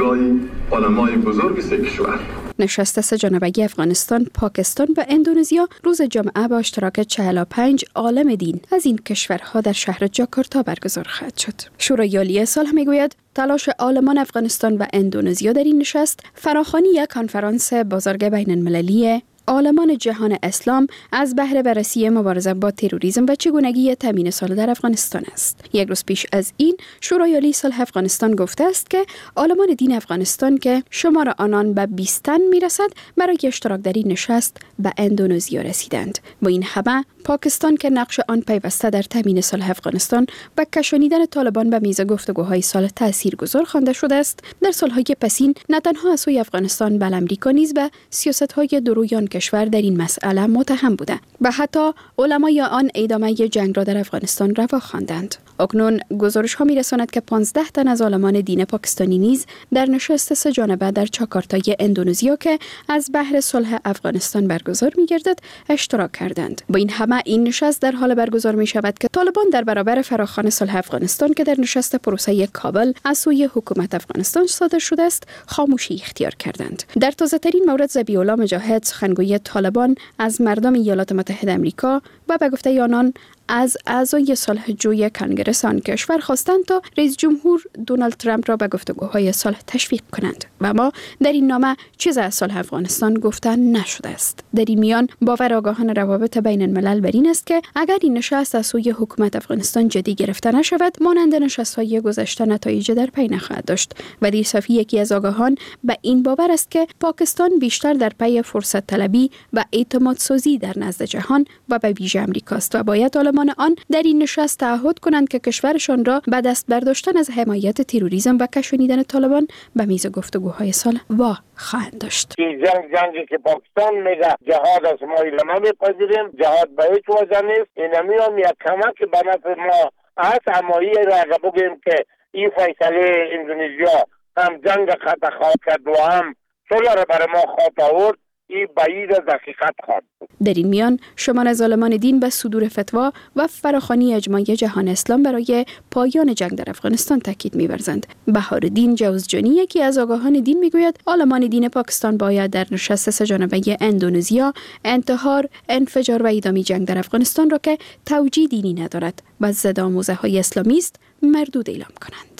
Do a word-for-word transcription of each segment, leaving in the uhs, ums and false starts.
دیدگاه علمای بزرگ سه کشور. نشست سه‌جانبه‌ای افغانستان، پاکستان و اندونزیا روز جمعه با اشتراک چهل و پنج عالم دین از این کشورها در شهر جاکارتا برگزار خواهد شد. شورای عالی صلح میگوید تلاش عالمان افغانستان و اندونزیا در این نشست فراخوانی یک کنفرانس بزرگ بین المللی عالمان جهان اسلام از بهره بررسی مبارزه با تروریسم و چگونگی تامین صلح در افغانستان است. یک روز پیش از این شورای عالی صلح افغانستان گفته است که عالمان دین افغانستان که شمار آنان به بیست تن میرسد برای اشتراک در این نشست به اندونزیا رسیدند. با این همه پاکستان که نقش آن پیوسته در تامین صلح افغانستان و کشانیدن طالبان به میز گفتگوهای صلح تاثیرگذار خوانده شده است، در سالهای پسین نه تنها از سوی افغانستان بلکه آمریکا نیز به سیاست‌های درویان کشور در این مسئله متهم بوده و حتی علمای آن ادامه جنگ را در افغانستان روا خواندند. اکنون گزارش ها می رساند که پانزده تن از عالمان دین پاکستانی نیز در نشست سه جانبه در جاکارتای اندونزیا که از بهر صلح افغانستان برگزار می گردد اشتراک کردند. با این همه این نشست در حال برگزار می شود که طالبان در برابر فراخوان صلح افغانستان که در نشست پروسه کابل از سوی حکومت افغانستان صادر شده است خاموشی اختیار کردند. در تازه ترین مورد ذبیح الله مجاهد سخنگوی طالبان از مردم ایالات متحده آمریکا و به گفته آنان از اعضای صلح جوی کنگره آن کشور خواستند تا رئیس جمهور دونالد ترامپ را به گفتگوهای صلح تشویق کنند و ما در این نامه چیز از صلح افغانستان گفته نشده است. در این میان باور آگاهان روابط بین الملل بر این است که اگر این نشست از سوی حکومت افغانستان جدی گرفته نشود مانند نشست‌های گذشته نتایج در پی نخواهد داشت و دیر صافی یکی از آگاهان به این باور است که پاکستان بیشتر در پی فرصت طلبی و اعتماد سازی در نزد جهان و به ویژه آمریکاست و باید عالمان آن در این نشست تعهد کنند که کشورشان را به دست برداشتن از حمایت تروریسم و کشانیدن طالبان به میز گفتگوهای صلح وا خواهند داشت. این جنگ جنگی که پاکستان میگه جهاد از ما اینا میپذیریم، جهاد به هیچ وجه نیست. این میام یک کمک به نفع ما از همایی را اگه بگیم که این فیصله اندونزیا هم جنگ خط خواهد کرد و هم صلح را برای ما خواهد آورد، این بعید از حقیقت خواهد بود. در این میان شمار از عالمان دین به صدور فتوا و فراخوانی اجماع جهان اسلام برای پایان جنگ در افغانستان تاکید می‌ورزند. بهارالدین جوزجانی یکی از آگاهان دین میگوید عالمان دین پاکستان باید در نشست سه‌جانبه اندونزیا انتحار، انفجار و ادامه جنگ در افغانستان را که توجیه دینی ندارد و ضد آموزه‌های اسلامی است مردود اعلام کنند.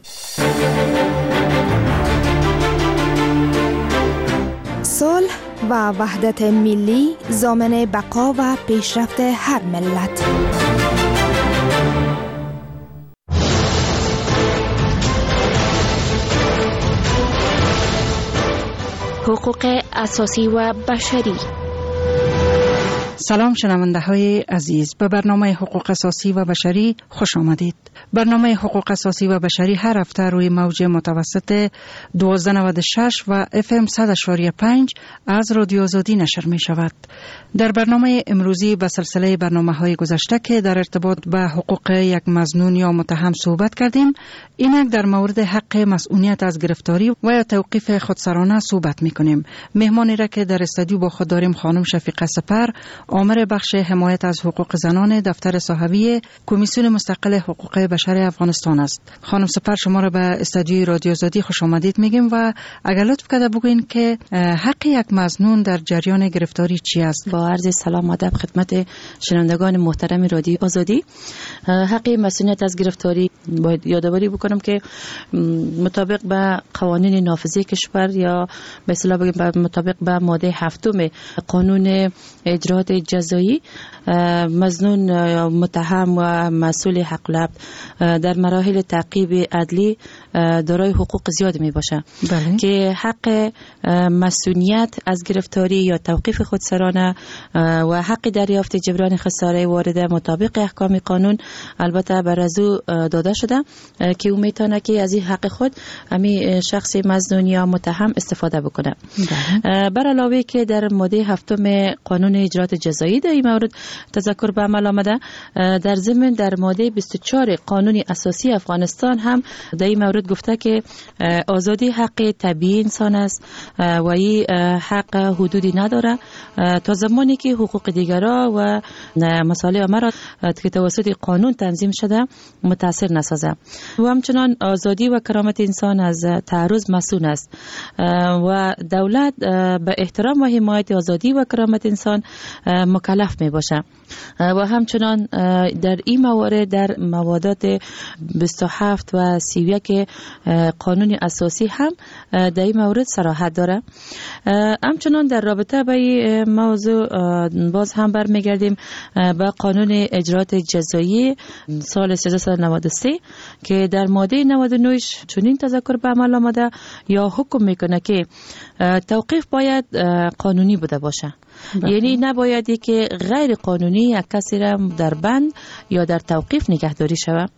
صلح و وحدت ملی ضامن بقا و پیشرفت هر ملت. حقوق اساسی و بشری. سلام شنونده های عزیز، به برنامه حقوق اساسی و بشری خوش آمدید. برنامه حقوق اساسی و بشری هر هفته روی موج متوسط دوازده نود و شش و اف ام صد و پنج از رادیو آزادی نشر می شود. در برنامه امروزی به سلسله برنامه های گذشته که در ارتباط به حقوق یک مظنون یا متهم صحبت کردیم، اینک در مورد حق مسئولیت از گرفتاری و یا توقیف خودسرانه صحبت می کنیم. مهمانی را که در استودیو با خود داریم خانم شفیقه سپر، آمر بخش حمایت از حقوق زنان دفتر صاحبی کمیسیون مستقل حقوق بشر افغانستان است. خانم سپر، شما را به استودیوی رادیو آزادی خوش آمدید میگیم و اگر لطف کرده بگوین که حق یک مظنون در جریان گرفتاری چی است؟ با عرض سلام و ادب خدمت شنوندگان محترم رادیو آزادی، حق مسئولیت از گرفتاری باید یادآوری بکنم که مطابق به قوانین نافذه کشور یا به اصطلاح بگیم مطابق به ماده هفتم قانون اجرات جزایی، مظنون متهم و مسئول حق العبد در مراحل تعقیب عدلی دارای حقوق زیاد می باشه. بله. که حق مسئولیت از گرفتاری یا توقیف خودسرانه و حق دریافت جبران خساره وارده مطابق احکام قانون البته بر از او داده شده که او میتونه که از این حق خود امی شخص مظنون یا متهم استفاده بکنه. بله. بر علاوه که در ماده هفتم قانون اجرات جزایی در این مورد تذکر به عمل آمده. در ضمن در ماده بیست و چهار قانون اساسی افغانستان هم در این مورد گفته که آزادی حق طبیعی انسان است و این حق حدودی نداره تا زمانی که حقوق دیگران و مسائل عامه را که توسط قانون تنظیم شده متاثر نسازه. و همچنان آزادی و کرامت انسان از تعرض مسئول است و دولت به احترام و حمایت آزادی و کرامت انسان مکلف می باشه. و همچنان در این موارد در موادات بیست و هفت و سی و یک قانون اساسی هم در این مورد صراحت داره. همچنان در رابطه با این موضوع باز هم برمیگردیم به قانون اجرات جزایی سال سیزده و نود و سه که در ماده نود و نه چنین تذکر به عمل آمده یا حکم میکنه که توقیف باید قانونی بوده باشه. یعنی نبایدی که غیر قانونی یک کسی را در بند یا در توقیف نگهداری شود.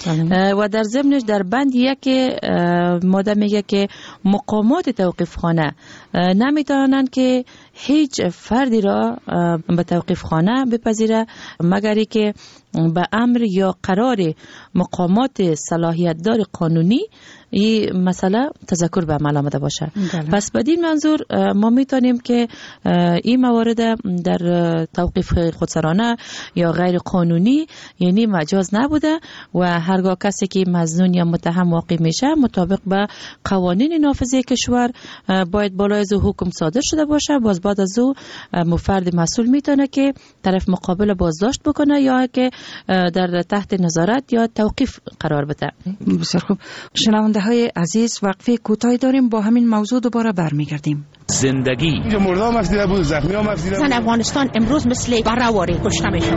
و در ضمنش در بند یک ماده میگه که مقامات توقیف خانه نمیتونن که هیچ فردی را به توقیف خانه بپذیره مگر که به امر یا قرار مقامات صلاحیت دار قانونی این مسئله تذکر به عمل آمده باشه. دلع. پس بدین منظور ما میتونیم که این موارد در توقیف خودسرانه یا غیر قانونی یعنی مجاز نبوده و هرگاه کسی که مظنون یا متهم واقع میشه مطابق به قوانین نافذه کشور باید بالای از حکم صادر شده باشه. باز بعد از او فرد مسئول میتونه که طرف مقابل بازداشت بکنه یا که در تحت نظارت یا توقیف قرار بده. بسیار خوب. شنونده های عزیز وقفه کوتاهی داریم، با همین موضوع دوباره برمیگردیم. زندگی اینجا مرده هم افزیده بود، زخمی هم افزیده بود. زن افغانستان امروز مثل برآوری کشته میشه.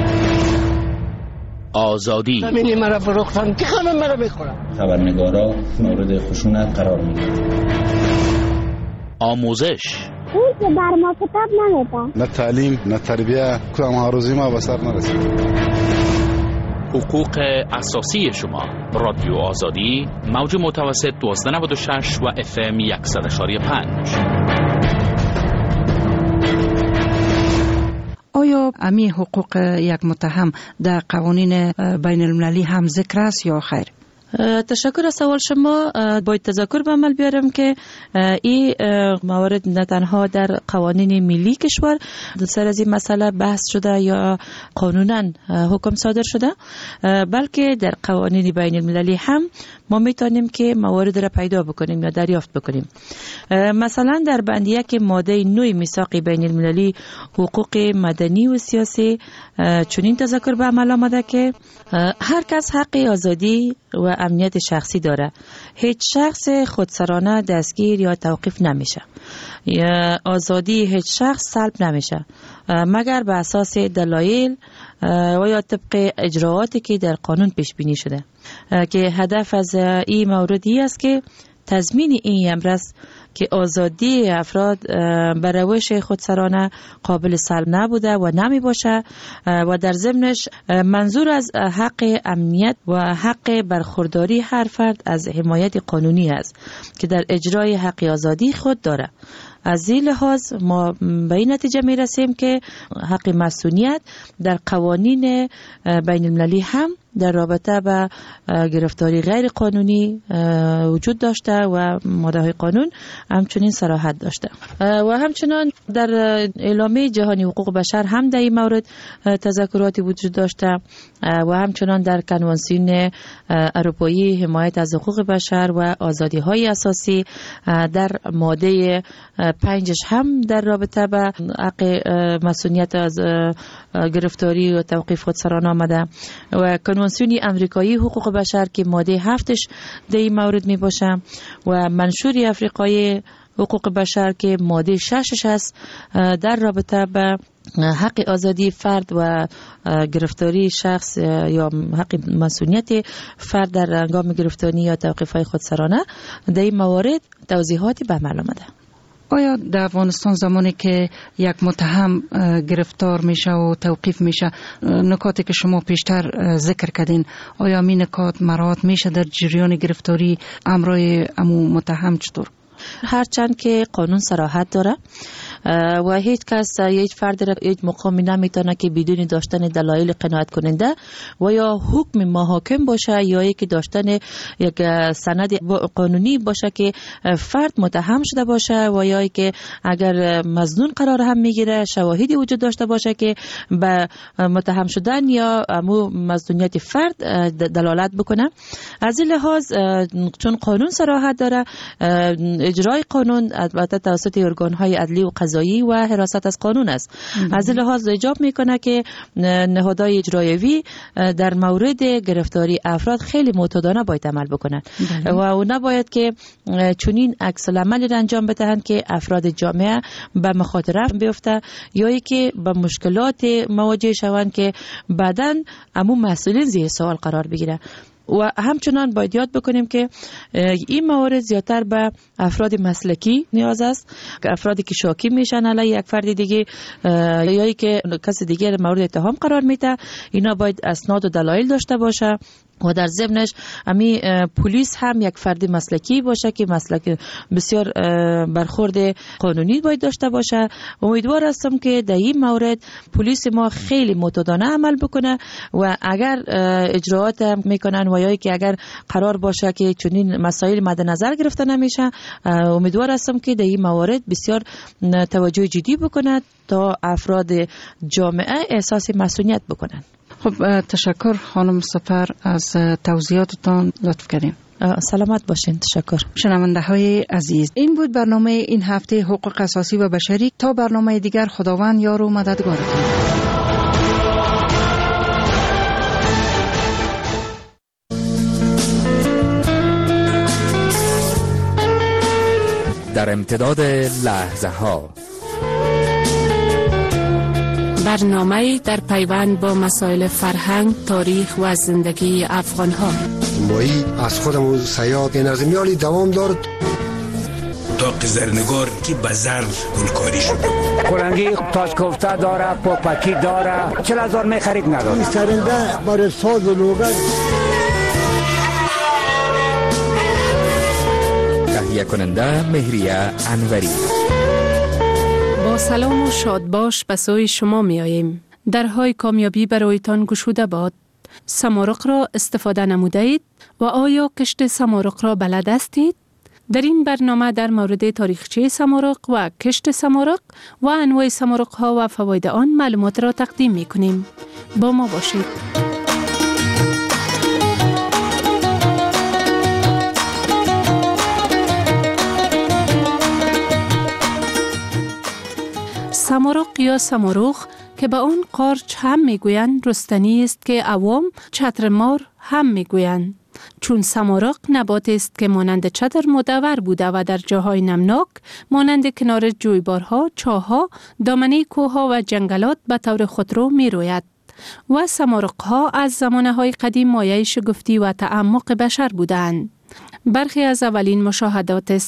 آزادی همینی مرا فروختن که همه مرا بخورن. خبرنگارا مورد خشونت قرار میگیرن. آموزش اون که بر ما کتاب نمیدن. نه تعلیم نه تربیه کدام ها روزی ما به سر نرسید. حقوق اساسی شما. رادیو آزادی موج متوسط دوازده نود و شش و اف ام صد و پنج. آیا امی حقوق یک متهم در قوانین بین المللی هم ذکر است یا خیر؟ تشکر از سوال شما. باید تذکر به عمل بیارم که این موارد نه تنها در قوانین ملی کشور سر از این مسئله بحث شده یا قانونا حکم صادر شده، بلکه در قوانین بین المللی هم ما میتونیم که موارد را پیدا بکنیم یا دریافت بکنیم. مثلا در بند یک ماده نه میثاق بین المللی حقوق مدنی و سیاسی چنین تذکر به عمل آمده که هر کس حق آزادی و امنیت شخصی داره. هیچ شخص خودسرانه دستگیر یا توقیف نمیشه. یا آزادی هیچ شخص سلب نمیشه مگر به اساس دلایل و یا طبق اجراعاتی که در قانون پیش بینی شده که هدف از این موردی است که تضمین این امر است که آزادی افراد به روش خودسرانه قابل سلب نبوده و نمی باشه و در ضمنش منظور از حق امنیت و حق برخورداری هر فرد از حمایت قانونی است که در اجرای حق آزادی خود داره. از این لحاظ ما به این نتیجه می رسیم که حق مسئولیت در قوانین بین المللی هم در رابطه با گرفتاری غیر قانونی وجود داشته و ماده های قانون همچنین صراحت داشته و همچنان در اعلامیه جهانی حقوق بشر هم در این مورد تذکراتی وجود داشته و همچنان در کنوانسیون اروپایی حمایت از حقوق بشر و آزادی های اساسی در ماده پنجش هم در رابطه با حق مسئولیت از گرفتاری و توقیف خودسرانه آمده و کنوانسیون امریکایی حقوق بشر که ماده هفتش در این مورد می باشه و منشور افریقایی حقوق بشر که ماده ششش است در رابطه با حق آزادی فرد و گرفتاری شخص یا حق مسئولیت فرد در هنگام گرفتاری یا توقیف های خودسرانه در این موارد توضیحاتی به عمل آمده. آیا در افغانستان زمانی که یک متهم گرفتار میشه و توقیف میشه نکاتی که شما پیشتر ذکر کردین آیا می نکات مراعات میشه در جریان گرفتاری امرای امو متهم چطور؟ هرچند که قانون صراحت داره و هیچ کس هیچ فرد را هیچ مقامی نمیتونه که بدون داشتن دلایل قناعت کننده و یا حکم محاکم باشه یا یک داشتن یک سند قانونی باشه که فرد متهم شده باشه و یا که اگر مظنون قرار هم میگیره شواهدی وجود داشته باشه که به متهم شدن یا امو مظنونیت فرد دلالت بکنه. از این لحاظ چون قانون صراحت داره، اجرای قانون البته توسط ارگان‌های عدلی و قضایی و حراست از قانون است. از این لحاظ ایجاب میکنه که نهادهای اجرایوی در مورد گرفتاری افراد خیلی معتادانه باید عمل بکنن و او نباید که چنین عکس العملی را انجام بدهند که افراد جامعه به مخاطره بیفته یا که به مشکلات مواجه شوند که بعداً عموم مسئولین زیر سوال قرار بگیره. و همچنان باید یاد بکنیم که این موارد زیادتر به افراد مسلکی نیاز است، افرادی که شاکی میشن علیه یک فرد دیگه یا که کسی دیگه مورد اتهام قرار میده، اینا باید اسناد و دلایل داشته باشه و در ضمنش امی پلیس هم یک فرد مسلکی باشه که مسلک بسیار برخورد قانونی باید داشته باشه. امیدوار هستم که در این مورد پلیس ما خیلی متعادلانه عمل بکنه و اگر اجراعات میکنن و یا که اگر قرار باشه که چنین مسائل مد نظر گرفته نمیشه، امیدوار هستم که در این موارد بسیار توجه جدی بکنه تا افراد جامعه احساس مسئولیت بکنن. خب تشکر خانم سپر از توضیحاتتان، لطف کردین. سلامت باشین. تشکر. شنونده های عزیز، این بود برنامه این هفته حقوق اساسی و بشری. تا برنامه دیگر خداوند یار و مددگارتون. در امتداد لحظه ها برنامه در پیوند با مسائل فرهنگ، تاریخ و زندگی افغان ها. مایی از خودم سیاد نظمیالی دوام دارد. تاق زرنگار که بزر گلکاری شده قرنگی تاج کفته داره، پاپکی داره، چل هزار می خرید نداره. این سرنده برای ساز و لوگر. تهیه کننده مهریه انوری. با سلام و شادباش به سوی شما می آییم. درهای کامیابی برایتان گشوده باد. سمارق را استفاده نموده اید و آیا کشت سمارق را بلد هستید؟ در این برنامه در مورد تاریخچه سمارق و کشت سمارق و انواع سمارق ها و فواید آن معلومات را تقدیم می کنیم. با ما باشید. سمارق یا سماروخ که به آن قارچ هم میگویند رستنی است که عوام چترمار هم میگویند، چون سمارق نبات است که مانند چتر مدور بوده و در جاهای نمناک مانند کنار جویبارها، چاه‌ها، دامنه کوه‌ها و جنگلات به طور خودرو میروید و سمارق‌ها از زمانه‌های قدیم مایه شگفتی و تعمق بشر بودند. برخی از اولین مشاهدات